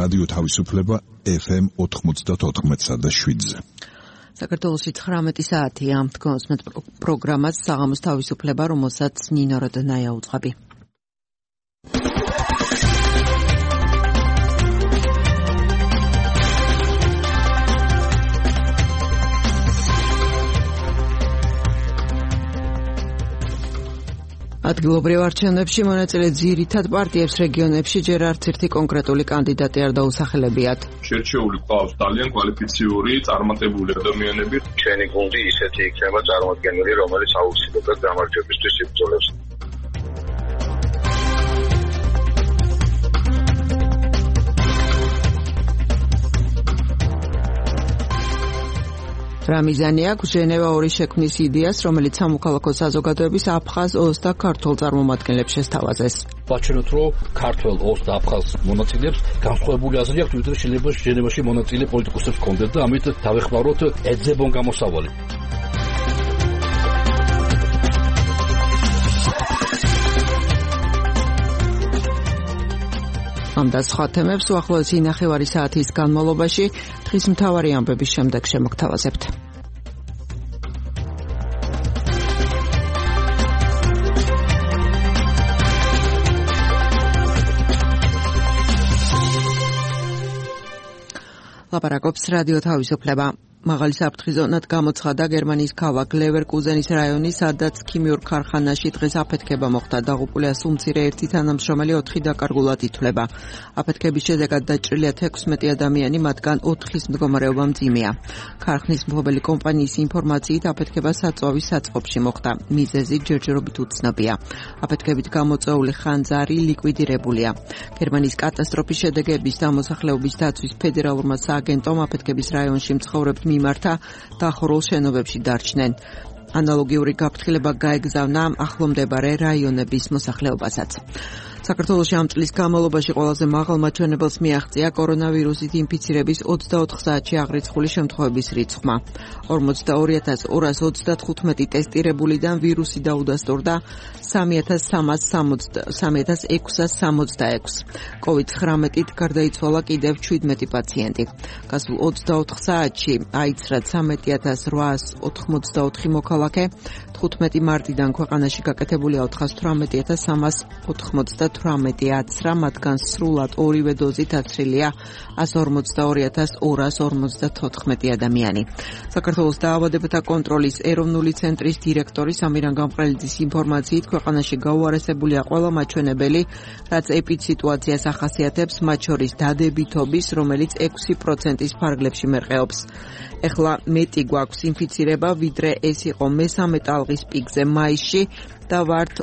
რადიო თავისუფლება FM 94.7-ზე. საქართველოში 19 საათია დგას მე პროგრამას საღამოს თავისუფლება, რომელსაც ნინო როდონაია უძღვები. ადგილობრივ არჩევნებში მონაწილე ძირითად პარტიებს რეგიონებში ჯერ არც ერთი კონკრეტული კანდიდატი არ დაუსახელებიათ. შერჩეული ყავს ძალიან კვალიფიციური, წარმატებული ადამიანები. ჩვენი გუნდი ისეთი იქნება წარმოადგენელი, რომელიც აუცილებლად გამარჯვებისთვის იბრძოლებს. რა მიზანი აქვს ჟენევა 2 შექმნის იდეას, რომელიც სამოქალაქო საზოგადოების აფხაზ ოს და ქართულ წარმომადგენლებს შესთავაზეს. ვაჩვენოთ, რომ ქართულ ოს და აფხაზ მონაწილეებს განსხვავებული აზრი აქვს, ვიდრე შეიძლება ჟენევაში მონაწილე პოლიტიკოსებს ჰქონდეთ და ამით დავეხმაროთ ეძებონ გამოსავალი. ამ და სხვა თემებს უახლოესი ნახევარი საათის განმავლობაში დღის მთავარი ამბების შემდეგ შემოგთავაზებთ. ლაპარაკობს რადიო თავისუფლება. მაღალი საფრთხის ზონად გამოცხადა გერმანიის ქალაქ ლევერკუზენის რაიონი, სადაც ქიმიურ ქარხანაში დღეს აფეთქება მოხდა. დაღუპულია სულ მცირე ერთი თანამშრომელი, 4 დაკარგულად ითვლება. აფეთქების შედეგად დაჭრილია 16 ადამიანი, მათგან 4-ის მდგომარეობა მძიმეა. ქარხნის მფლობელი კომპანიის ინფორმაციით აფეთქება საწვავის საწყობში მოხდა. მიზეზი ჯერჯერობით უცნობია. აფეთქებით გამოწვეული ხანძარი ლიკვიდირებულია. გერმანიის კატასტროფის შედეგების დამოსახლეობის დაცვის ფედერალურმა სააგენტომ აფეთქების რაიონში მცხოვრებთ მიმართა დახურულ შენობებში დარჩნენ. ანალოგიური გაფრთხილება გაეგზავნა ახლომდებარე რაიონების მოსახლეობასაც. საქართველოში ამ წლის განმავლობაში ყველაზე მაღალ მაჩვენებელს მიაღწია კორონავირუსით ინფიცირების 24 საათში აღრიცხული შემთხვევების რიცხვმა. 42235 ტესტირებულიდან ვირუსი დაუდასტურდა 3666. COVID-19-ით გარდაიცვალა კიდევ 17 პაციენტი. გასულ 24 საათში აიცრა 13884 მოქალაქე. 15 მარტიდან ქვეყანაში გაკეთებულია 418388 აცრა, მათგან სრულად ორივე დოზით აცრილია 142254 ადამიანი. საქართველოს დაავადებათა კონტროლის ეროვნული ცენტრის დირექტორი სამირან გამყრელიძის ინფორმაციით ქვეყანაში გაუარესებულია ყველა მაჩვენებელი, რაც ეპიდსიტუაციას ახასიათებს, მათ შორის დადებითობის, რომელიც 6%-ის ფარგლებში მერყეობს. ეხლა მეტი გვაქვს ინფიცირება, ვიდრე ეს იყო მესამე ტალღის პიკზე მაისში და ვართ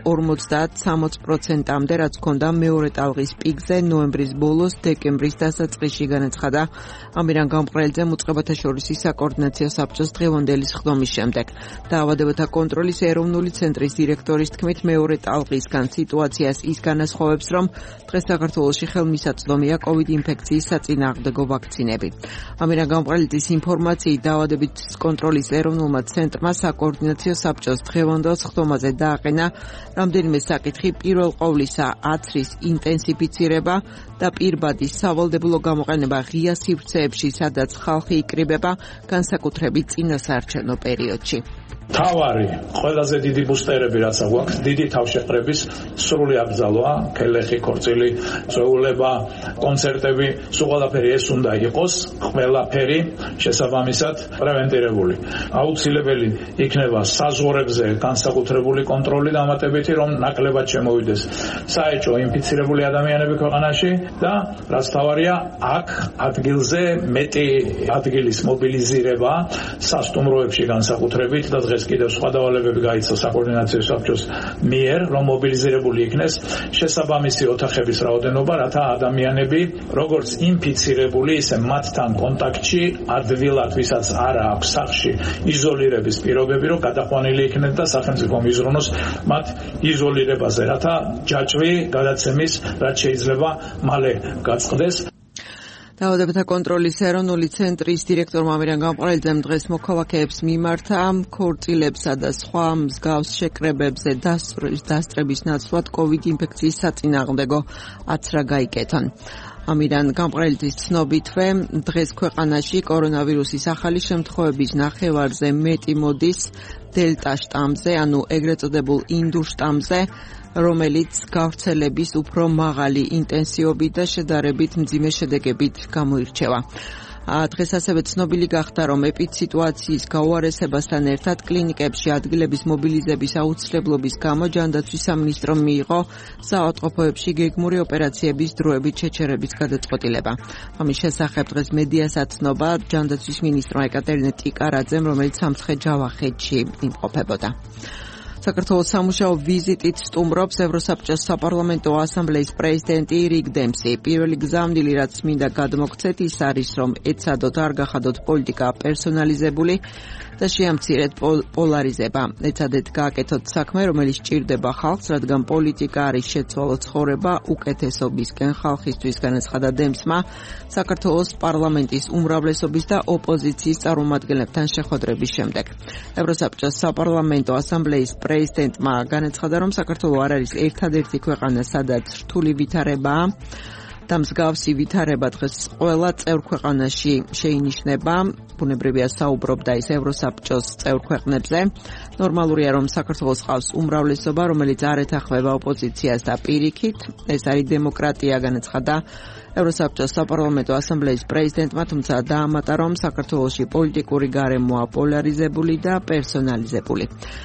50-60%-მდე, რაც ჰქონდა მეორე ტალღის პიკზე ნოემბრის ბოლოს, დეკემბრის დასაწყისში, განაცხადა ამირან გამყრელიძემ უწყებათა შორის საკოორდინაციო საბჭოს დღევანდელი სხდომის შემდეგ. დაავადებათა კონტროლის ეროვნული ცენტრის დირექტორის თქმით, მეორე ტალღისგან სიტუაციას ის განასხვავებს, რომ დღეს საქართველოში ხელმისაწვდომია COVID ინფექციის საწინააღმდეგო ვაქცინები. ამირან გამყრელიძის ინფორმაციით, დაავადების კონტროლის ეროვნულმა ცენტრმა საკოორდინაციო საბჭოს დღევანდელ სხდომაზე დააყენა რამდენიმე საკითხი, პირველ ყოვლისა აცრის ინტენსიფიცირება და პირბადის სავალდებულო გამოყენება ღია სივრცეებში, სადაც ხალხი იკრიბება, განსაკუთრებით წინასაარჩევნო პერიოდში. თავარი ყველაზე დიდი ბუსტერები რაც აქვს, დიდი თავშეყრების სრული აკრძალვა, ქელეხი, ქორწილი, წვეულება, კონცერტები, სულ ყველაფერი ეს უნდა იყოს, ყველაფერი შესაბამისად პრევენტირებული. აუცილებელი იქნება საზღვრებზე განსაკუთრებული კონტროლი დამატებითი, რომ ნაკლებად შემოვიდეს საეჭვო ინფიცირებული ადამიანები ქვეყანაში და რაც თავარია, აქ ადგილზე მეტი ადგილის მობილიზირება სასტუმროებში განსაკუთრებით და დღეს კიდევ სხვა დავალებები გაიცა საკოორდინაციო საბჭოს მიერ, რომ მობილიზირებული იქნეს შესაბამისი ოთახების რაოდენობა, რათა ადამიანები, როგორც ინფიცირებული, ისე მათთან კონტაქტში ადვილად, ვისაც არ აქვს სახლში იზოლირების პირობები, რომ გადაყვანილი იქნეს და სახელმწიფო მიზრუნოს მათ იზოლირებაზე, რათა ჯაჭვი გადაცემის რაც შეიძლება მალე გაწყდეს. დაავადებათა კონტროლის ეროვნული ცენტრის დირექტორმა ამირან გამყრელიძემ დღეს მოქალაქეებს მიმართა ქორწილებსა და სხვა მსგავს შეკრებებზე დასწრების ნაცვლად COVID ინფექციის საწინააღმდეგო აცრა გაიკეთონ. ამიდან გამყრელიძის ცნობითვე დღეს ქვეყანაში კორონავირუსის ახალი შემთხვევების ნახევარზე მეტი მოდის დელტა შტამზე, ანუ ეგრეთ წოდებულ ინდურ შტამზე, რომელიც გავრცელების უფრო მაღალი ინტენსივობით და შედარებით მძიმე შედეგებით გამოირჩევა. დღეს ასევე ცნობილი გახდა, რომ ეპიდსიტუაციის გაუარესებასთან ერთად კლინიკებში ადგილების მობილიზების აუცილებლობის გამო ჯანდაცვის სამინისტრომ მიიღო საავადმყოფოებში გეგმური ოპერაციების დროებით შეჩერების გადაწყვეტილება. ამის შესახებ დღეს მედიასაც ცნობა ჯანდაცვის მინისტრმა ეკატერინე ტიკარაძემ, რომელიც სამცხე-ჯავახეთში იმყოფებოდა. საქართველოს სამუშაო ვიზიტით სტუმრობს ევროსაბჭოს საპარლამენტო ასამბლეის პრეზიდენტი რიგ დემსი. პირველი გზამდილი, რაც მინდა გადმოგცეთ, ის არის, რომ ეცადოთ არ გახადოთ პოლიტიკა პერსონალიზებული და შეამცირეთ პოლარიზება. ეცადეთ გააკეთოთ საქმე, რომელიც სჭირდება ხალხს, რადგან პოლიტიკა არის შეცვალო ცხოვრება უკეთესობისკენ ხალხისთვის, განაცხადა დემსმა საქართველოს პარლამენტის უმრავლესობის და ოპოზიციის წარმომადგენლებთან შეხვედრების შემდეგ. ევროსაბჭოს საპარლამენტო ასამბლეის პრეზიდენტმა განაცხადა, რომ საქართველო არ არის ერთადერთი ქვეყანა, სადაც რთული ვითარებაა და მსგავსი ვითარება დღეს ყველა წევრ ქვეყანაში შეინიშნება. ბუნებრივია საუბრობდა ის ევროსაბჭოს წევრ ქვეყნებზე. ნორმალურია, რომ საქართველოს ყავს უმრავლესობა, რომელიც არ ეთანხმება ოპოზიციას და პირიქით. ეს არის დემოკრატია, განაცხადა ევროსაბჭოს საპარლამენტო ასამბლეის პრეზიდენტმა, თუმცა დაამატა, რომ საქართველოში პოლიტიკური გარემოა პოლარიზებული და პერსონალიზებული.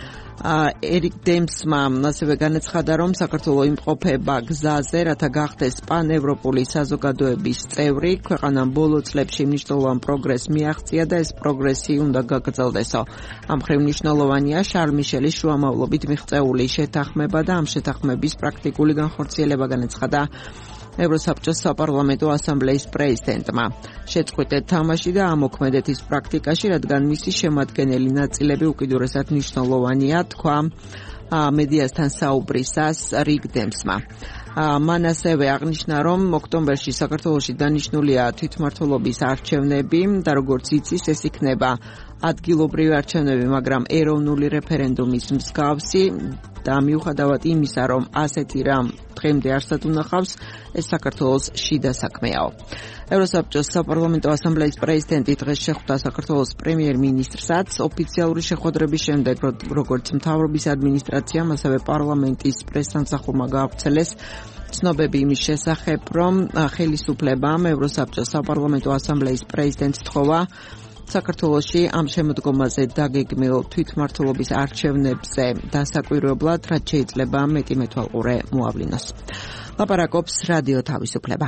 ერიკ დემსმა ასევე განაცხადა, რომ საქართველო იმყოფება გზაზე, რათა გახდეს პანევროპული საზოგადოების წევრი. ქვეყანამ ბოლო წლებში მნიშვნელოვან პროგრესს მიაღწია და ეს პროგრესი უნდა გაგრძელდესო. ამ მხრივ მნიშვნელოვანია შარლ მიშელის შუამავლობით მიღწეული შეთანხმება და ამ შეთანხმების პრაქტიკული განხორციელება, განაცხადა ევროსაბჭოს საპარლამენტო ასამბლეის პრეზიდენტმა. შეწყვეტეთ თამაში და ამოქმედეთ ის პრაქტიკაში, რადგან მისი შემადგენელი ნაწილები უკიდურესად მნიშვნელოვანია, თქვა მედიასთან საუბრისას რიგ დემსმა. მან ასევე აღნიშნა, რომ ოქტომბერში საქართველოში დანიშნულია თვითმმართველობის არჩევნები და როგორც იცის, ეს იქნება ადგილობრივი არჩევნები, მაგრამ ეროვნული რეფერენდუმის მსგავსი და მიუხედავად იმისა, რომ ასეთი რამ დღემდე არსად უნახავს, ეს საქართველოს შიდა საქმეაო. ევროსაბჭოს საპარლამენტო ასამბლეის პრეზიდენტი დღეს შეხვდა საქართველოს პრემიერ-მინისტრსაც. ოფიციალური შეხვედრების შემდეგ, როგორც მთავრობის ადმინისტრაციამ, ასევე პარლამენტის პრესსამსახურმა გაავრცელეს ცნობები იმის შესახებ, რომ ხელისუფლებამ ევროსაბჭოს საპარლამენტო ასამბლეის პრეზიდენტს თხოვა საქართველოში ამ შემოდგომაზე დაგეგმილ თვითმმართველობის არჩევნებზე დასაკვირვებლად, რაც შეიძლება მეტი მეთვალყურე მოავლინოს. ლაპარაკობს რადიო თავისუფლება.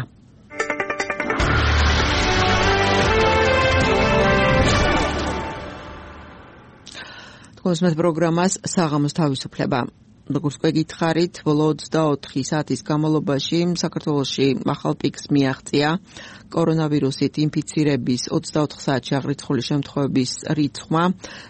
თქვენს პროგრამას საღამოს თავისუფლება. როგორც გითხარით, ბოლო 24 საათის განმავლობაში საქართველოში ახალ პიკს მიაღწია კორონავირუსით ინფიცირების 24 საათში აღრიცხული შემთხვევების რიცხვმა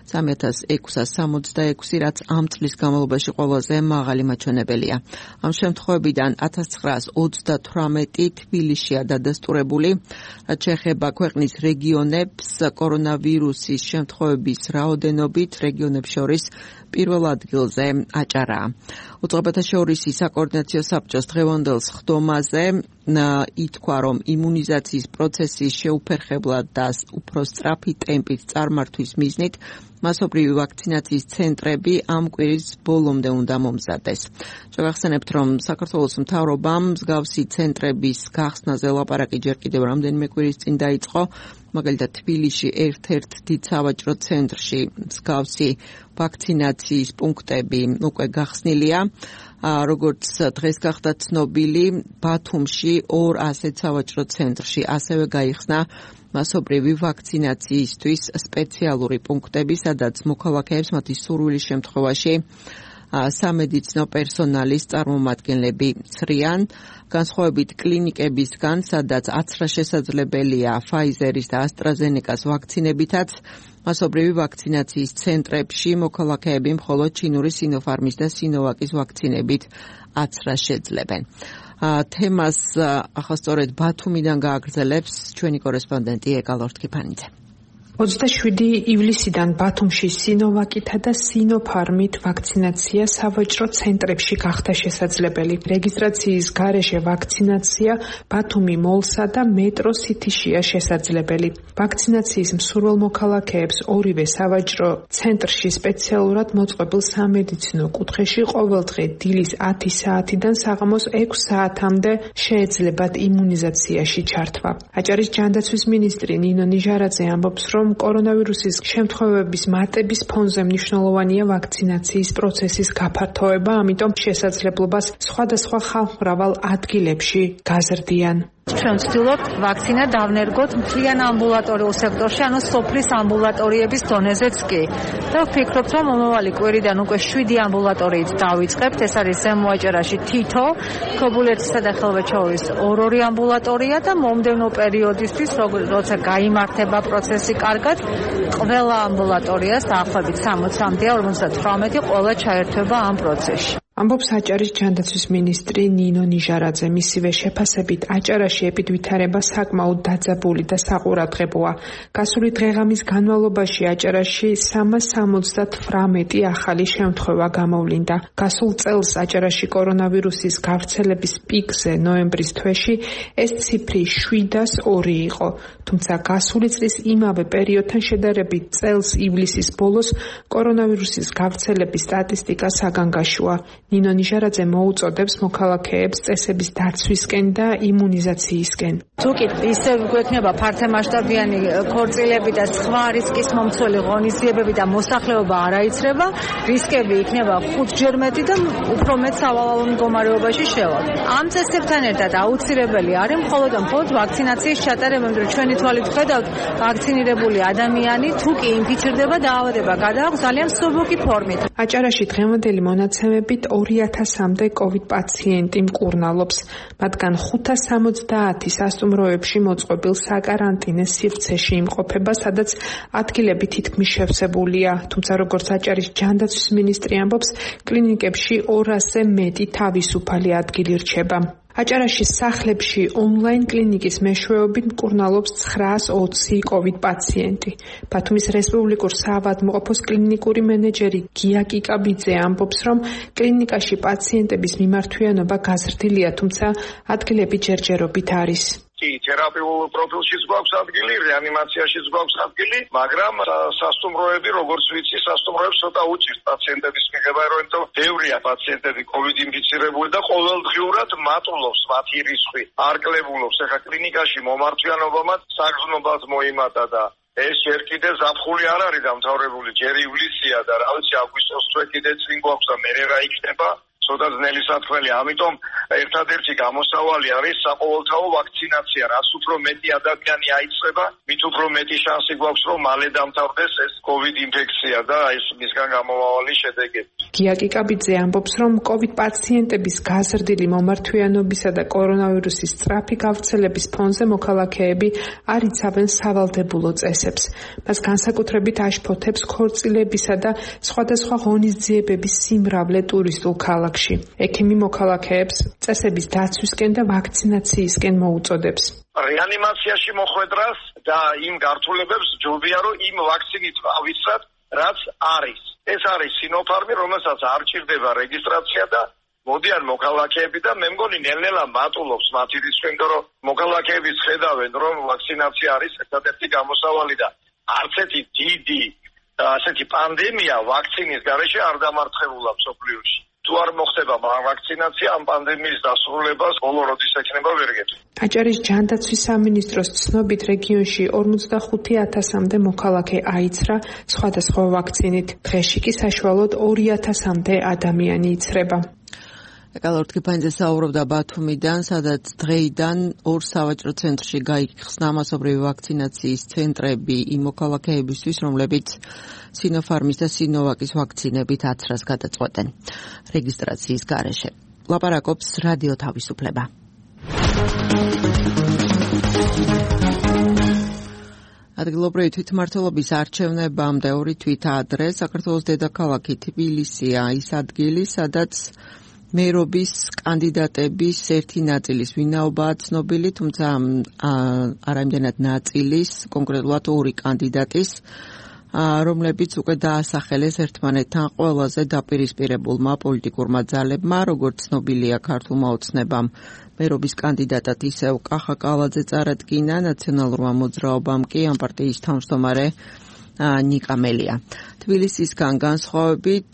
3666, რაც ამ წლის განმავლობაში ყველაზე მაღალი მაჩვენებელია. ამ შემთხვევებიდან 1938 თბილისშია დადასტურებული, რაც შეეხება ქვეყნის რეგიონებს კორონავირუსის შემთხვევების რაოდენობით რეგიონებს შორის პირველ ადგილზე აჭარაა. უწყებათა შორის საკოორდინაციო საბჭოს დღევანდელ სხდომაზე ითქვა, რომ იმუნიზაციის პროცესის შეუფერხებლად და უფრო სწრაფი ტემპით წარმართვის მიზნით მასობრივი ვაქცინაციის ცენტრები ამ კვირის ბოლომდე უნდა მომზადდეს. შევახსენებთ, რომ საქართველოს მთავრობამ მსგავსი ცენტრების გახსნაზე ლაპარაკი ჯერ კიდევ რამდენიმე კვირის წინ დაიწყო. მაგალითად, თბილისში ერთ-ერთ დიდ სავაჭრო ცენტრში მსგავსი ვაქცინაციის პუნქტები უკვე გახსნილია. როგორც დღეს გახდა ცნობილი, ბათუმში 2 ასეთ სავაჭრო ცენტრში ასევე გაიხსნა მასობრივი ვაქცინაციისთვის სპეციალური პუნქტები, სადაც მოქალაქეებს მათი სურვილის შემთხვევაში სამედიცინო პერსონალის წარმომადგენლები ცრიან, განსხვავებით კლინიკებისგან, სადაც აცრა შესაძლებელია Pfizer-ის და AstraZeneca-s ვაქცინებითაც, მასობრივი ვაქცინაციის ცენტრებში მოქალაქეები მხოლოდ ჩინური Sinopharm-ის და Sinovac-ის ვაქცინებით აცრას შეძლებენ. თემას ახლა სწორედ ბათუმიდან გააგრძელებს ჩვენი კორესპონდენტი ეკალორთქიფანიძე. 27 ივლისიდან ბათუმში სინოვაკითა და სინოფარმით ვაქცინაცია სავაჭრო ცენტრებში გახდა შესაძლებელი. რეგისტრაციის გარეშე ვაქცინაცია ბათუმი მოლსა და მეტრო სიტიშია შესაძლებელი. ვაქცინაციის მსურველ მოქალაქეებს ორივე სავაჭრო ცენტრში სპეციალურად მოწყობილ სამედიცინო კუთხეში ყოველდღე დილის 10 საათიდან საღამოს 6 საათამდე შეეძლებათ იმუნიზაციაში ჩართვა. აჭარის ჯანდაცვის მინისტრი ნინო ნიჟარაძე ამბობს, რომ კორონავირუსის შემთხვევების მატების ფონზე მნიშვნელოვანია ვაქცინაციის პროცესის გაფართოება, ამიტომ შესაძლებლობას სხვადასხვა ხალხმრავალ ადგილებში გაზრდიან. ჩვენ ვცდილობთ ვაქცინა დავნერგოთ მთლიან ამბულატორიულ სექტორში, ანუ სოფლის ამბულატორიების დონეზეც კი. და ვფიქრობთ, რომ მომავალი კვირიდან უკვე 7 ამბულატორიით დავიწყებთ. ეს არის ზემო აჭარაში თითო, ქობულეთისა და ხელვაჩაურის 2 ამბულატორია და მომდევნო პერიოდისთვის, როცა გაიმართება პროცესი კარგად, ყველა ამბულატორიას დაახლოებით 60-მდე, 58 ყველა ჩაერთვება ამ პროცესში. ამბობს აჭარის ჯანდაცვის მინისტრი ნინო ნიჟარაძე. მისივე შეფასებით აჭარაში ეპიდვითარება საკმაოდ დაძაბული და საყურადღებოა. გასული დღეღამის განმავლობაში აჭარაში 378 ახალი შემთხვევა გამოვლინდა. გასულ წელს აჭარაში კორონავირუსის გავრცელების პიკზე ნოემბრის თვეში ეს ციფრი 702 იყო. თუმცა გასული წლის იმავე პერიოდთან შედარებით წელს ივლისის ბოლოს კორონავირუსის გავრცელების სტატისტიკა საგანგაშოა. ნინო ნიჟარაძე მოუწოდებს მოქალაქეებს წესების დაცვისკენ და იმუნიზაციისკენ. თუკი ისე გვექნება ფართომასშტაბიანი ქორწილები და სხვა რისკის მომცველი ღონისძიებები და მოსახლეობა არ აიცრება, რისკები იქნება 5-ჯერ მეტი და უფრო მეტ სავალალო მდგომარეობაში შევა. ამ წესებთან ერთად აუცილებელი არის მხოლოდ ვაქცინაციის ჩატარება, მაგრამ ჩვენი თვალით ხედავთ, ვაქცინირებული ადამიანი თუკი ინფიცირდება, დაავადება გადააქვს ძალიან მსუბუქი ფორმით. აჭარაში დღევანდელი მონაცემებით 2000-მდე COVID პაციენტი მკურნალობს. მათგან 570 სასტუმროებში მოწყობილ საკარანტინე სივრცეში იმყოფება, სადაც ადგილები თითქმის შევსებულია. თუმცა როგორც აჭარის ჯანდაცვის მინისტრი ამბობს, კლინიკებში 200-ზე მეტი თავისუფალი ადგილი რჩება. აჭარაში სახლებში ონლაინ კლინიკის მეშვეობით მკურნალობს 920 COVID პაციენტი. ბათუმის რესპუბლიკურ საავადმყოფოს კლინიკური მენეჯერი გია კიკაბიძე ამბობს, რომ კლინიკაში პაციენტების მიმართვიანობა გაზრდილია, თუმცა ადგილები ჯერჯერობით არის. თერაპიულ პროფილშიც გვაქვს ადგილი, რეანიმაციაში გვაქვს ადგილი, მაგრამ სასტუმროები, როგორც ვიცი, სასტუმროებს ცოტა უჭირთ პაციენტების მიღება, რომ ბევრია პაციენტები COVID ინფიცირებული და ყოველდღიურად მატულობს მათი რისხვი, არ კლებულობს. ეხლა კლინიკაში მომართვიანობამაც საგრძნობად მოიმატა და ეს ჯერ კიდე ზაფხული არ არის დამთავრებული, ჯერ ივლისია და რა ვიცი, აგვისტოს თვე კიდე წინ გვაქვს და მერე რა იქნება. ცოტა ძნელი სათხმელი, ამიტომ ერთადერთი გამოსავალი არის საყოველთაო ვაქცინაცია. რაც უფრო მეტი ადამიანი აიწყება, მით უფრო მეტი შანსი გვაქვს, რომ მალე დამთავრდეს ეს COVID ინფექცია და ეს მისგან გამომავალი შედეგები. გია კიკაბიძე ამბობს, რომ COVID პაციენტების გაზრდილი მომართვიანობისა და კორონავირუსის სწრაფი გავრცელების ფონზე მოქალაქეები არ იცავენ სავალდებულო წესებს. მას განსაკუთრებით აშფოთებს ქორწილებისა და სხვადასხვა ღონისძიებების სიმრავლე ტურისტულ ქალაქებში. ექიმი მოქალაქეებს წესების დაცვისკენ და ვაქცინაციისკენ მოუწოდებს. რეანიმაციაში მოხვედრას და იმ გართულებებს ჯობია, რომ იმ ვაქცინით ავიცრათ, რაც არის. ეს არის სინოფარმი, რომელსაც არ ჭირდება რეგისტრაცია და მოდიან მოქალაქეები და მე მგონი ნელ-ნელა მატულობს მათი რისკი, რომ მოქალაქეებიც ხედავენ, რომ ვაქცინაცია არის ერთადერთი გამოსავალი და არც ერთი დიდი ასეთი პანდემია ვაქცინის გარეშე არ დამარცხებულა მსოფლიოში. თუ არ მოხდება ვაქცინაცია, ამ პანდემიის დასრულებას ბოლო როდის ექნება ვერ გეტყვი. აჭარის ჯანდაცვის სამინისტროს ცნობით რეგიონში 45,000-მდე მოქალაქე აიცრა სხვადასხვა ვაქცინით. დღეში კი საშუალოდ 2,000-მდე ადამიანი იცრება. ეკალორტკი ფანძე საუბრობდა ბათუმიდან, სადაც დღეიდან 2 სავაჭრო ცენტრში გაიხსნა მასობრივი ვაქცინაციის ცენტრები იმ მოქალაქეებისთვის, რომლებიც სინოფარმის და სინოვაკის ვაქცინებით აცრას გადაწყვეტენ რეგისტრაციის გარეშე. ლაპარაკობს რადიო თავისუფლება. ადგილობრივი თვითმმართველობის არჩევნებამდე 2 თვით ადრე საქართველოს დედაქალაქი თბილისია ის ადგილი, სადაც მერობის კანდიდატების ერთი ნაწილის ვინაობაა ცნობილი, თუმცა არა იმდენად ნაწილის, კონკრეტულად ორი კანდიდატის, რომლებიც უკვე დაასახელეს ერთმანეთთან ყველაზე დაპირისპირებულმა პოლიტიკურმა ძალებმა, როგორც ცნობილია ქართულმა ოცნებამ. მერობის კანდიდატად ისევ კახა კალაძე წარადგინა, ნაციონალურმა მოძრაობამ კი ამ პარტიის თავმჯდომარე ნიკა მელია. თბილისისგან განსხვავებით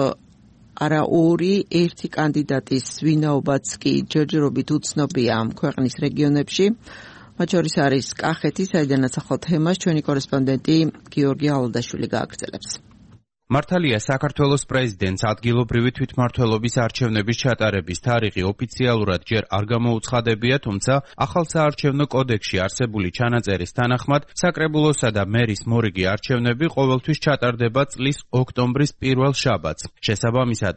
არა ორი, ერთი კანდიდატის ვინაობაც კი ჯერჯერობით უცნობია ქვეყნის რეგიონებში. მათ შორის არის კახეთი, საიდანაც ახალ თემას ჩვენი კორესპონდენტი გიორგი ალოდაშვილი გააგრძელებს. მართალია საქართველოს პრეზიდენტს ადგილობრივი თვითმმართველობის არჩევნების ჩატარების თარიღი ოფიციალურად ჯერ არ გამოუცხადებია, თუმცა ახალ საარჩევნო კოდექსში არსებული ჩანაწერის თანახმად საკრებულოსა და მერის მორიგი არჩევნები ყოველთვის ჩატარდება წლის ოქტომბრის პირველ შაბათს. შესაბამისად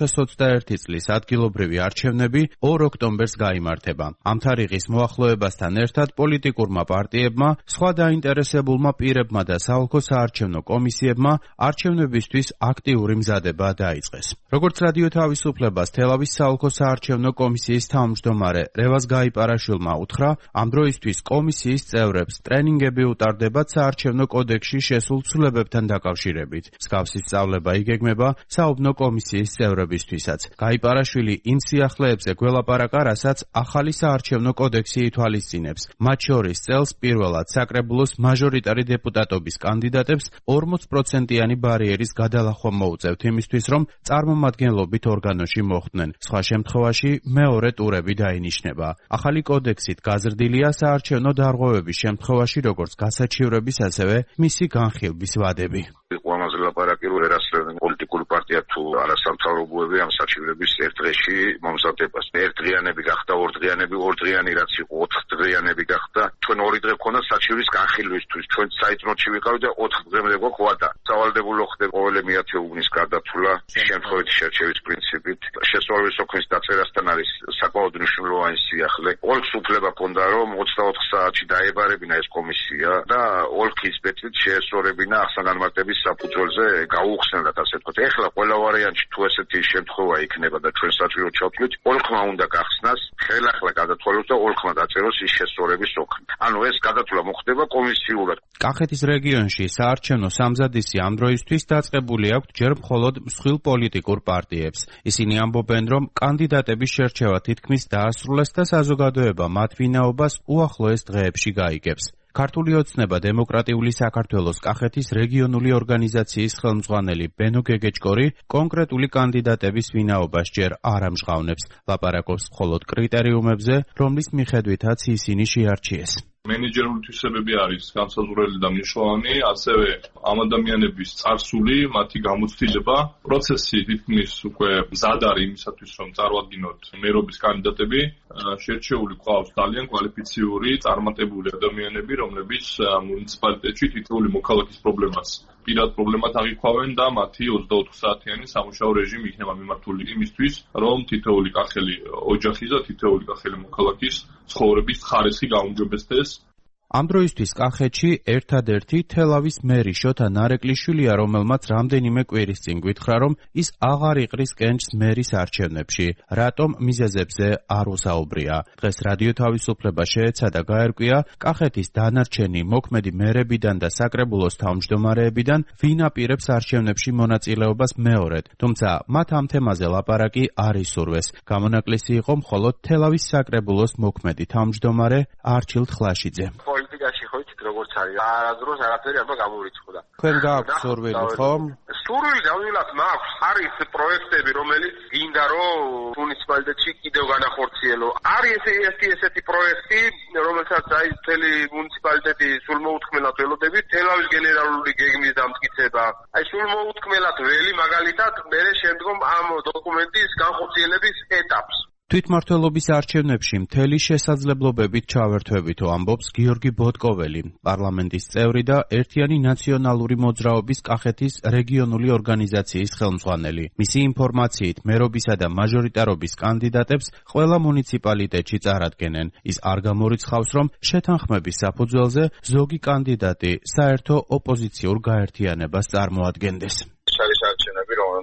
2021 წლის ადგილობრივი არჩევნები 2 ოქტომბერს გაიმართება. ამ თარიღის მოახლოებასთან ერთად პოლიტიკურმა პარტიებმა, სხვა დაინტერესებულმა პირებმა და საოლქო საარჩევნო კომისიებმა არჩევნების აქტიური მზადება დაიწყეს. როგორც რადიო თავისუფლებას თელავის საოლქო საარჩევნო კომისიის თავმჯდომარე რევაზ გაიპარაშვილმა უთხრა, ამ დროისთვის კომისიის წევრებს ტრენინგები უტარდებათ საარჩევნო კოდექსში შესულ ცვლილებებთან დაკავშირებით. მსგავსი სწავლება იგეგმება საუბნო კომისიის წევრებისთვისაც. გაიპარაშვილი იმ სიახლეებზე გველაპარაკა, რასაც ახალი საარჩევნო კოდექსი ითვალისწინებს. მათ შორის წელს პირველად საკრებულოს მაჟორიტარი დეპუტატობის კანდიდატებს 40%-იანი ბარიერის გადალახვა მოუწევთ იმისთვის, რომ წარმომადგენლობით ორგანოში მოხვდნენ. სხვა შემთხვევაში მეორე ტურები დაინიშნება. ახალი კოდექსით გაზრდილია საარჩევნო დარღვევების შემთხვევაში, როგორც გასაჩივრების, ასევე მისი განხილვის ვადები. ყველაზე ლაპარაკი რომ ერასწრებენ პოლიტიკური პარტია თუ არასამთავრობოები ამ საჩივრების ერთ დღეში მომზადებას. ერთდღიანები გახდა, ორდღიანები, ორდღიანი რაც იყო 4დღიანები გახდა. ჩვენ 2 დღე გქონდა საჩივრის განხილვისთვის. ჩვენ საიტნოტში ვიყავით და 4 დღემდე გვაქვს. სავალდებულო ხდება ყოველი მეათეუბნის გარდაცვლა შემთხვევით შერჩევის პრინციპით. შესწავლის ოქმის დაწერასთან არის საკმაოდ მნიშვნელოვანი სიახლე. ოლქს უფლება ჰქონდა რომ 24 საათში დაებარებინა ეს კომისია და ოლქის სპეციფით შეესწორებინა ახსნა-განმარტების საფუძველზე გაუხსნელად, ასე ვთქვათ. ეხლა ყველა ვარიანტში თუ ესეთი შემთხვევა იქნება და ჩვენ საჭირო ჩავთვლით, ოლქმა უნდა გახსნას, ხელახლა გადათვალოს და ოლქმა დაწეროს ის შესწორების ოქმი. ანუ ეს გადათვლა მოხდება კომისიურად. კახეთის რეგიონში საარჩევნო სამზადისი ამ დროისთვის დაწყებული აქვთ ჯერ მხოლოდ მსხვილ პოლიტიკურ პარტიებს. ისინი ამბობენ, რომ კანდიდატების შერჩევა თითქმის დაასრულეს და საზოგადოება მათ ვინაობას უახლოეს დღეებში გაიგებს. ქართული ოცნება დემოკრატიული საქართველოს კახეთის რეგიონული ორგანიზაციის ხელმძღვანელი ბენო გეგეჭკორი კონკრეტული კანდიდატების ვინაობას ჯერ არ ამჟღავნებს. ლაპარაკობს მხოლოდ კრიტერიუმებზე, რომლის მიხედვითაც ისინი შეარჩიეს. მენეჯერული თვისებები არის განსაზღვრელი და მნიშვნელოვანი, ასევე ამ ადამიანების წარსული, მათი გამოცდილება, პროცესი თითქმის უკვე მზად არის იმისათვის, რომ წარვადგინოთ მერობის კანდიდატები. შერჩეული ყავს ძალიან კვალიფიციური, წარმატებული ადამიანები, რომლებიც მუნიციპალიტეტში თითოეული მოქალაქის პრობლემას პირად პრობლემად აღიქვავენ და მათი 24 საათიანი სამუშაო რეჟიმი იქნება მიმართული იმისთვის, რომ თითოეული კახელი ოჯახის და თითოეული კახელი მოქალაქის ცხოვრების ხარისხი გაუმჯობესდეს. ამ დროისთვის კახეთში ერთადერთი თელავის მერი შოთა ნარეკლიშვილია, რომელმაც რამდენიმე კვირის წინ გვითხრა, რომ ის აღარ იყრის კენჭს მერის არჩევნებში. რატომ მიზეზებზე არ უსაუბრია. დღეს რადიო თავისუფლება შეეცადა გაერკვია კახეთის დანარჩენი მოქმედი მერებიდან და საკრებულოს თავმჯდომარეებიდან ვინ აპირებს არჩევნებში მონაწილეობას მეორედ. თუმცა მათ ამ თემაზე ლაპარაკი არ ისურვეს. გამონაკლისი იყო მხოლოდ თელავის საკრებულოს მოქმედი თავმჯდომარე არჩილ ხლაშიძე. პოლიტიკაში ხო იცით როგორც არის, არასდროს არაფერი არ გამორიცხდა. თქვენ გააქვთ სურვილი, ხო? სურვილი დავილათ მაქვს, არის პროექტები, რომელიც გინდა რომ მუნიციპალიტეტში კიდევ განახორციელო. არის ესეთი პროექტი, რომელსაც აი მთელი მუნიციპალიტეტი სულმოუთქმელად ველოდებით, თელავის გენერალური გეგმის დამტკიცება. აი სულმოუთქმელად ველი მაგალითად მე შემდგომ ამ დოკუმენტის განხორციელების ეტაპს. თვითმმართველობის არჩევნებში მთელი შესაძლებლობებით ჩავერთვებითო ამბობს გიორგი ბოტკოველი, პარლამენტის წევრი და ერთიანი ნაციონალური მოძრაობის კახეთის რეგიონული ორგანიზაციის ხელმძღვანელი. მისი ინფორმაციით, მერობისა და მაჟორიტარობის კანდიდატებს ყველა მუნიციპალიტეტში წარადგენენ. ის არ გამორიცხავს, რომ შეთანხმების საფუძველზე ზოგი კანდიდატი საერთო ოპოზიციურ გაერთიანებას წარმოადგენდეს. არის არჩევნები, რომელმაც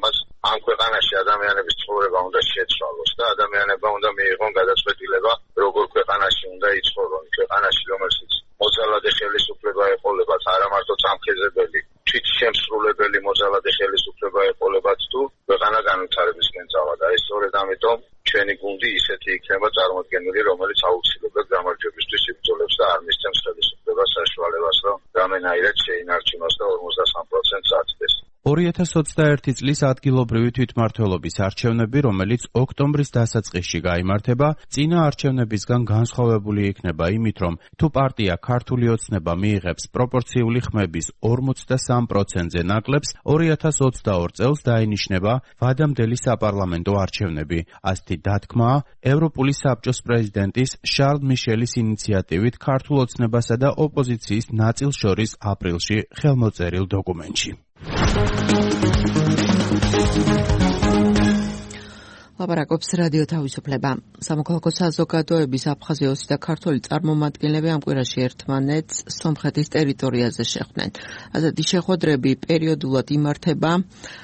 ამ ქვეყანაში ადამიანების ცხოვრება უნდა შეცვალოს და ადამიანებმა უნდა მიიღონ გადაწყვეტილება როგორ ქვეყანაში უნდა იცხოვრონ, ქვეყანაში რომელშიც მოძალადე ხელისუფლება ეყოლებათ, არა მარტო წამხეზებელი, თვითშემსრულებელი მოძალადე ხელისუფლება ეყოლებათ თუ ქვეყანა განვითარებისკენ წავა და ეს სწორედ ამიტომ ჩვენი გუნდი ისეთი იქნება წარმოდგენილი, რომელიც აუცილებლად გამარჯვებისთვის იბრძოლებს და არ მისცემს ხელისუფლებას საშუალებას, რომ რამენაირად შეინარჩუნოს და 53%-ს აწდეს. 2021 წლის ადგილობრივი თვითმმართველობის არჩევნები, რომელიც ოქტომბრის დასაწყისში გაიმართება, წინა არჩევნებისგან განსხვავებული იქნება იმით, რომ თუ პარტია ქართული ოცნება მიიღებს პროპორციული ხმების 53%-ზე ნაკლებს, 2022 წელს დაინიშნება ვადამდელი საპარლამენტო არჩევნები. ასეთი დათქმაა ევროპული საბჭოს პრეზიდენტის შარლ მიშელის ინიციატივით ქართულ ოცნებასა და ოპოზიციის ნაწილს შორის აპრილში ხელმოწერილ დოკუმენტში. ლაპარაკობს რადიო თავისუფლება. სამოქალაქო საზოგადოების აფხაზიოსი და ქართველი წარმომადგენლები ამ კვირაში ერთმანეთს სომხეთის ტერიტორიაზე შეხვდნენ. ასეთი შეხვედრები პერიოდულად იმართება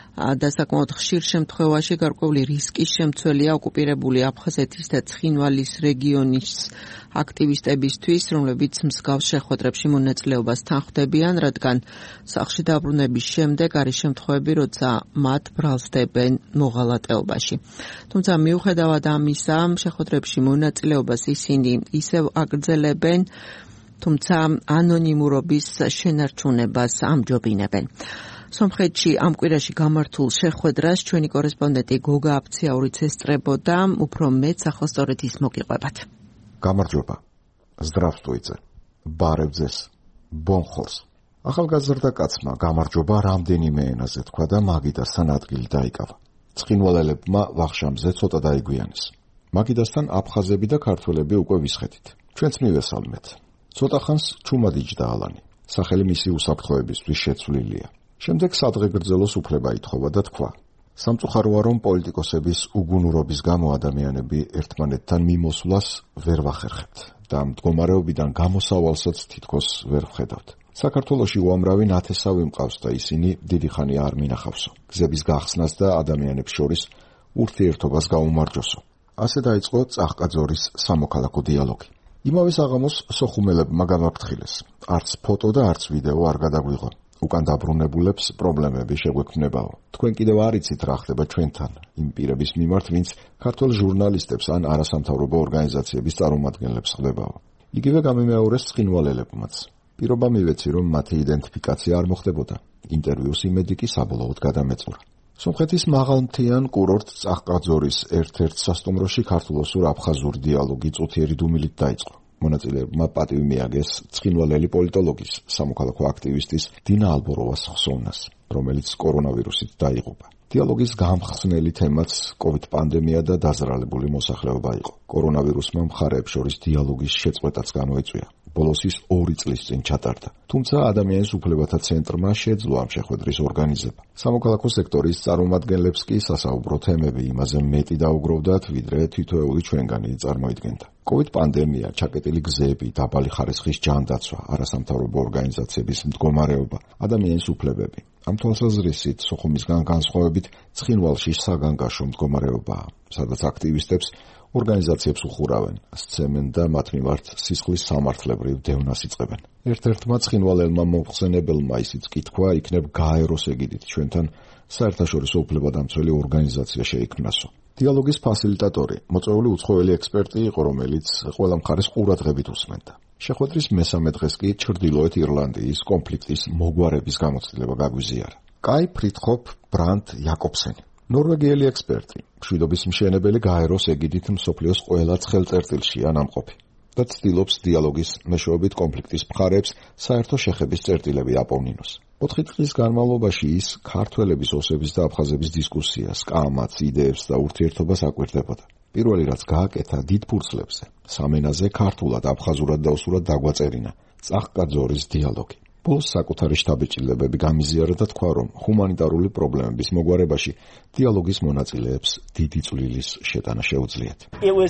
და საკმაოდ ხშირ შემთხვევაში გარკვეული რისკის შემცველია ოკუპირებული აფხაზეთის და ცხინვალის რეგიონის აქტივისტებისთვის, რომლებიც მსგავს შეხვედრებში მონაწილეობას თანხმდებიან, რადგან სახლში დაბრუნების შემდეგ არის შემთხვევები, როცა მათ ბრალსდებენ მოღალატეობაში. თუმცა მიუხედავად ამისა, შეხვედრებში მონაწილეობას ისინი ისევ აგრძელებენ, თუმცა ანონიმურობის შენარჩუნებას ამჯობინებენ. სომხეთში ამ კვირაში გამართულ შეხვედრას ჩვენი კორესპონდენტი გოგა აფციაურიც ესწრებოდა, უფრო მეტ ახლა სწორედ ის მოგიყვებათ. გამარჯობა. Здравствуйте. ბარებძეს. ბონხორს. ახალგაზრდა კაცმა გამარჯობა რამდენიმე ენაზე თქვა და მაგიდასთან ადგილი დაიკავა. ცხინვალელებმა ვახშამზე ცოტა დაიგვიანეს. მაგიდასთან აფხაზები და ქართველები უკვე ვისხეთით. ჩვენც მივესალმეთ. ცოტა ხანს ჩუმადიჯდა ალანი. სახელი მისი უსაფრთხოებისთვის შეცვლილია. შემდეგ სადღეგრძელოს უფლება ითხოვა და თქვა: სამწუხაროა, რომ პოლიტიკოსების უგუნურობის გამო ადამიანები ერთმანეთთან მიმოსვლას ვერ ვახერხებთ და მდგომარეობიდან გამოსავალსაც თითქოს ვერ ვხედავთ. საქართველოში უამრავი ნათესავი მყავს და ისინი დიდი ხანი არ მინახავსო. გზების გახსნას და ადამიანებს შორის ურთიერთობას გაუმარჯოსო. ასე დაიწყო წახკაძორის სამოქალაქო დიალოგი. იმავე საღამოს სოხუმელებმა გამაფრთხილეს. არც ფოტო და არც ვიდეო არ გადაგვიღო. უკან დაბრუნებულებს პრობლემები შეგვექმნებაო. თქვენ კიდევ არ იცით რა ხდება ჩვენთან, იმ პირების მიმართ, ვინც ქართველ ჟურნალისტებს ან არასამთავრობო ორგანიზაციების წარმომადგენლებს ხდებაო. იგივე გამიმეორეს ცხინვალელებმაც. პირობა მივეცი, რომ მათი იდენტიფიკაცია არ მოხდებოდა. ინტერვიუს იმედი კი საბოლოოდ გადამეწურა. სომხეთის მაღალმთიან კურორტ წახკაძორის ერთ-ერთ სასტუმროში ქართულ-აფხაზური დიალოგი წუთიერი დუმილით დაიწყო. მონაწილეებმა პატივი მიაგეს ცხინვალელი პოლიტოლოგის, სამოქალაქო აქტივისტის დინა ალბოროვას ხსოვნას, რომელიც კორონავირუსით დაიღუპა. დიალოგის გამხსნელი თემაც COVID პანდემია და დაზრალებული მოსახლეობა იყო. კორონავირუსმა მხარეებს შორის დიალოგის შეწყვეტაც გამოიწვია. ბოლოს ის 2 წლის წინ ჩატარდა. თუმცა ადამიანის უფლებათა ცენტრმა შეძლო ამ შეხვედრის ორგანიზება. სამოქალაქო სექტორის წარმომადგენლებს კი სასაუბრო თემები იმაზე მეტი დაუგროვდათ, ვიდრე თითოეული ჩვენგანი წარმოიდგენდა. COVID პანდემია, ჩაკეტილი გზები, დაბალი ხარისხის ჯანდაცვა, არასამთავრობო ორგანიზაციების მდგომარეობა, ადამიანის უფლებები. ამ თვალსაზრისით სოხუმისგან განსხვავებით ცხინვალში საგანგაშო მდგომარეობაა, სადაც აქტივისტებს ორგანიზაციებს უხურავენ, სცემენ და მათ მიმართ სისხლის სამართლებრივ დევნას იწყებენ. ერთ-ერთმა ცხინვალელმა მომხსენებელმა ისიც კითხვა იქნებ გაეროს ეგიდით ჩვენთან საერთაშორისო უფლებადამცველი ორგანიზაცია შეიქმნასო. დიალოგის ფასილიტატორი, მოწვეული უცხოელი ექსპერტი იყო, რომელიც ყველა მხარეს ყურადღებით უსმენდა. შეხვედრის მესამე დღეს კი ჩრდილოეთ ირლანდიის კონფლიქტის მოგვარების გამოცდილება გაგვიზიარა. კაი ფრიდხოფ ბრანდ იაკობსენი, ნორვეგიელი ექსპერტი, მშვიდობის მშენებელი გაეროს ეგიდით მსოფლიოს ყველა ცხელწერტილშია ნამყოფი და ცდილობს დიალოგის მეშვეობით კონფლიქტის მხარეებს საერთო შეხების წერტილები აპოვნინოს. 4 წლის განმავლობაში ის ქართველების ოსების და აფხაზების დისკუსიას, კამათს, იდეებს და ურთიერთობას აკვირდებოდა. პირველი რაც გააკეთა დიდ ფურცლებზე, სამენაზე ქართულად, აფხაზურად და ოსურად დაგვაწერინა წახკაძორის დიალოგი. ბოლოს საკუთარი შთაბეჭდილებები გამიზიარა და თქვა, რომ ჰუმანიტარული პრობლემების მოგვარებაში დიალოგის მონაწილეებს დიდი წვლილის შეტანა შეუძლიათ.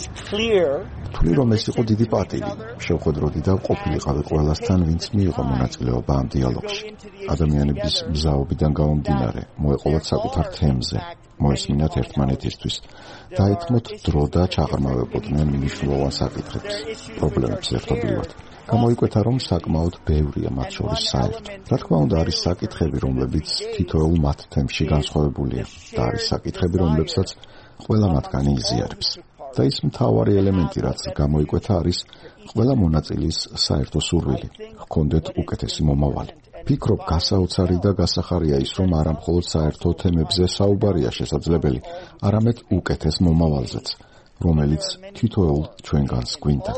თვლი რომ ეს იყო დიდი პატივი, შევხვედროდი და ყოფილიყავი ყველასთან, ვინც მიიღო მონაწილეობა ამ დიალოგში. ადამიანების მზაობიდან გამომდინარე, მოეყოლათ საკუთარ თემზე, მოესმინათ ერთმანეთისთვის, დაეთმოთ დრო და ჩაღრმავებოდნენ მნიშვნელოვან საკითხებს, პრობლემებს ერთობლივად. გამოიკვეთა, რომ საკმაოდ ბევრია მათ შორის საერთო. რა თქმა უნდა, არის საკითხები, რომლებიც თითოეულ მათ თემში განსხვავებულია და არის საკითხები, რომლებსაც ყველა მათგანი იზიარებს. და ის მთავარი ელემენტი, რაც გამოიკვეთა, არის ყველა მონაწილის საერთო სურვილი, ჰქონდეთ უკეთესი მომავალი. ფიქრობ, გასაოცარი და გასახარია ის, რომ არა მხოლოდ საერთო თემებზე საუბარია შესაძლებელი, არამედ უკეთეს მომავალზეც, რომელიც თითოეულ ჩვენგანს გვინდა.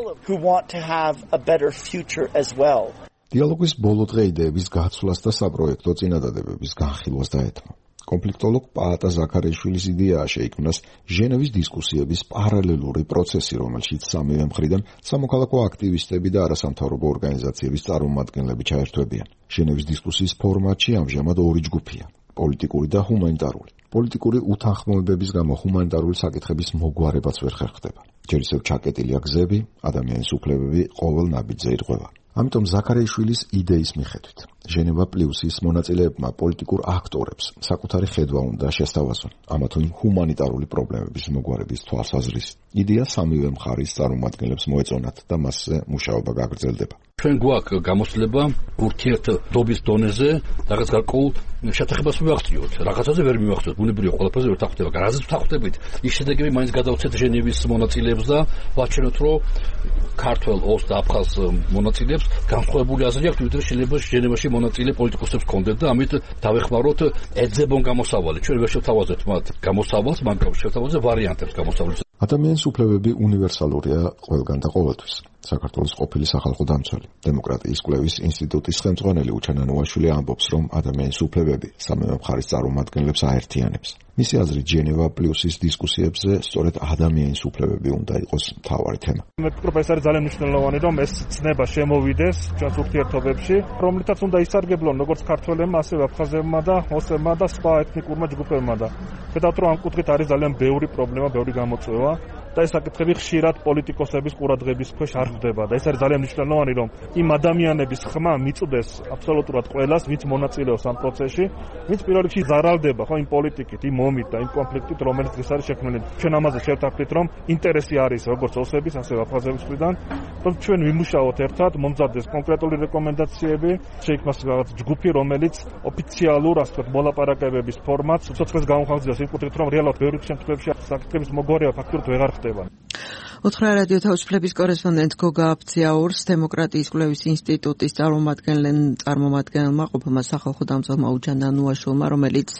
დიალოგის ბოლო დღე იდეების გაცვლას და საპროექტო წინადადებების განხილვას დაეთმო. კონფლიქტოლოგ პაატა ზაქარიშვილის იდეაა შეიქმნას ჟენევის დისკუსიების პარალელური პროცესი, რომელშიც სამივე მხრიდან სამოქალაქო აქტივისტები და არასამთავრობო ორგანიზაციების წარმომადგენლები ჩაერთვებიან. ჟენევის დისკუსიის ფორმატში ამჟამად ორი ჯგუფია: პოლიტიკური და ჰუმანიტარული. პოლიტიკური უთანხმოებების გამო ჰუმანიტარული საკითხების მოგვარებაც ვერ ხერხდება. ჯერ ისევ ჩაკეტილია გზები, ადამიანის უფლებები ყოველ ნაბიჯზე ირღვევა. ამიტომ ზაქარიშვილის იდეის მიხედვით ჟენევა პლუსის მონაწილეებმა პოლიტიკურ აქტორებს საკუთარი ხედვა უნდა შესთავაზონ ამა თუ იმ ჰუმანიტარული პრობლემების მოგვარების თვალსაზრისით. იდეა სამივე მხარის წარმომადგენლებს მოეწონათ და მასზე მუშაობა გაგრძელდება. ჩვენ გვაქვს გამოცდილება ურთიერთობის დონეზე რაღაც გარკვეულ შეთანხმებას მივახციოთ. რაღაცაზე ვერ მივახციოთ, ბუნებრივია ყველაფერზე ვერ თანხმდება. რაზეც ვთანხმდებით, ის შედეგები მაინც გადავცეთ ჟენევის მონაწილეებს და ვაჩვენოთ, რომ ქართველ, ოს და აფხაზ მონაწილეებს განსხვავებული აზრი აქვთ, ვიდრე შეიძლება ჟენევაში მონაწილე პოლიტიკოსებს ჰქონდეთ და ამით დავეხმაროთ ეძებონ გამოსავალი. ჩვენ ვერ შევთავაზებთ მათ გამოსავალს, მაგრამ შევთავაზებთ ვარიანტებს გამოსავლის. ადამიანის უფლებები უნივერსალურია ყველგან და ყოველთვის. საქართველოს ყოფილი სახალხო დამცველი, დემოკრატიის კვლევის ინსტიტუტის ხელმძღვანელი უჩანა ნუაშვილი ამბობს, რომ ადამიანის უფლებები სამივე მხარის წარმომადგენლებს აერთიანებს. მისი აზრით, ჟენევა პლუსის დისკუსიებზე სწორედ ადამიანის უფლებები უნდა იყოს მთავარი თემა. მე ვფიქრობ, ეს არის ძალიან მნიშვნელოვანი, რომ ეს ცნება შემოვიდეს ჩვენს ურთიერთობებში, რომლითაც უნდა ისარგებლონ როგორც ქართველებმა, ასევე აფხაზებმა და ოსებმა და სხვა ეთნიკურმა ჯგუფებმა და ხედავთ, რომ ამ კუთხით არის ძალიან ბევრი პრობლემა, ბევრი გამოწვევა. და ეს საკითხები ხშირად პოლიტიკოსების ყურადღების ქვეშ არ ხდება და ეს არის ძალიან მნიშვნელოვანი, რომ იმ ადამიანების ხმა მიწვდეს აბსოლუტურად ყველას, ვინც მონაწილეობს ამ პროცესში, ვინც პირველ რიგში ზარალდება ხო იმ პოლიტიკით, იმ ომით და იმ კონფლიქტით, რომელიც დღეს არის შექმნილი. ჩვენ ამაზე შევთანხმდით, რომ ინტერესი არის როგორც ოსების, ასევე აფხაზების მხრიდან, რომ ჩვენ ვიმუშაოთ ერთად, მომზადდეს კონკრეტული რეკომენდაციები, შეიქმნას რაღაც ჯგუფი, რომელიც ოფიციალურ, ასე ვთქვათ, მოლაპარაკებების ფორმატს უცოცხლეს გამოხატავს იმ კუთხით, რომ რეალურად ბევრი შემთხვევაში საკითხების მოგვარება ფაქტობრივად ვეღარ ხდება. უთხრა რადიო თავისუფლების კორესპონდენტ გოგა აფციაურს დემოკრატიის კვლევის ინსტიტუტის წარმომადგენელმა ყოფილმა სახალხო დამცველმა უჩანა ნუაშვილმა, რომელიც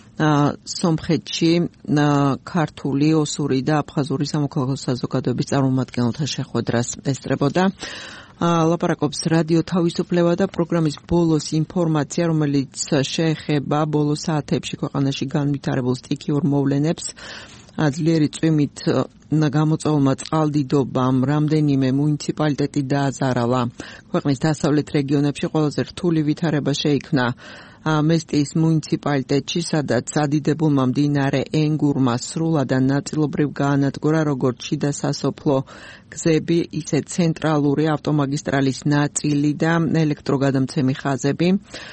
სომხეთში ქართული, ოსური და აფხაზური სამოქალაქო საზოგადოების წარმომადგენელთა შეხვედრას ესწრებოდა. ლაპარაკობს რადიო თავისუფლება და პროგრამის ბოლოს ინფორმაცია, რომელიც შეეხება ბოლო საათებში ქვეყანაში განვითარებულ სტიქიურ მოვლენებს. ძლიერი წვიმით გამოწვეულმა წყალდიდობამ რამდენიმე მუნიციპალიტეტი დააზარალა. ქვეყნის დასავლეთ რეგიონებში ყველაზე რთული ვითარება შეიქმნა მესტიის მუნიციპალიტეტში, სადაც სადიდებულმა მდინარე ენგურმა სრულად და ნაწილობრივ გაანადგურა როგორც შიდა სასოფლო გზები, ისე ცენტრალური ავტომაგისტრალის ნაწილი და ელექტროგადამცემი ხაზები.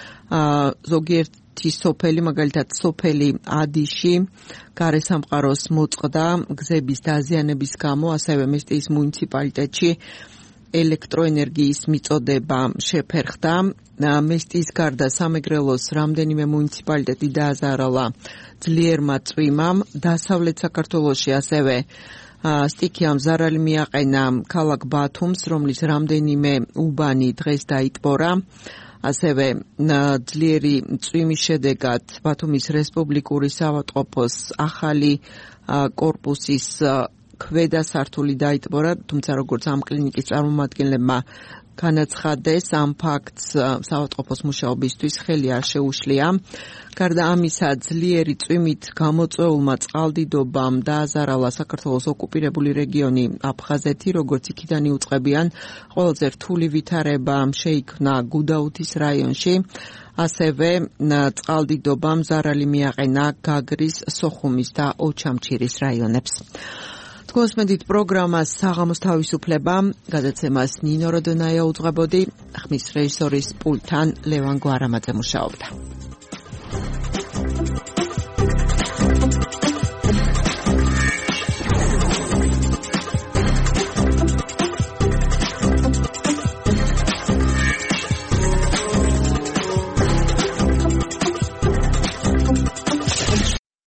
ზოგიერთი სოფელი, მაგალითად სოფელი ადიში, გარესამყაროს მოწყდა გზების დაზიანების გამო, ასევე მესტიის მუნიციპალიტეტში ელექტროენერგიის მიწოდება შეფერხდა. მესტიის გარდა სამეგრელოს რამდენიმე მუნიციპალიტეტი დააზარალა ძლიერმა წვიმამ. დასავლეთ საქართველოში ასევე სტიქიამ ზარალი მიაყენა ქალაქ ბათუმს, რომლის რამდენიმე უბანი დღეს დაიტბორა. ასევე ძლიერი წვიმის შედეგად ბათუმის რესპუბლიკური საავადმყოფოს ახალი კორპუსის ქვედა სართული დაიტბორა, თუმცა როგორც ამ კლინიკის წარმომადგენლებმა განაცხადეს, ამ ფაქტს საავადმყოფოს მუშაობისთვის ხელი არ შეუშლია. გარდა ამისა, ძლიერი წვიმით გამოწვეულმა წყალდიდობამ დააზარალა საქართველოს ოკუპირებული რეგიონი აფხაზეთი, როგორც იქიდან იუწყებიან. ყველაზე რთული ვითარება შეიქმნა გუდაუთის რაიონში. ასევე წყალდიდობამ ზარალი მიაყენა გაგრის, სოხუმის და ოჩამჩირის რაიონებს. გოსმედით პროგრამას საღამოს თავისუფლება, გადაცემას ნინო როდონაია უძღვებოდი, ხმის რეჟისორის პულტთან ლევან გვარამაძე მუშაობდა.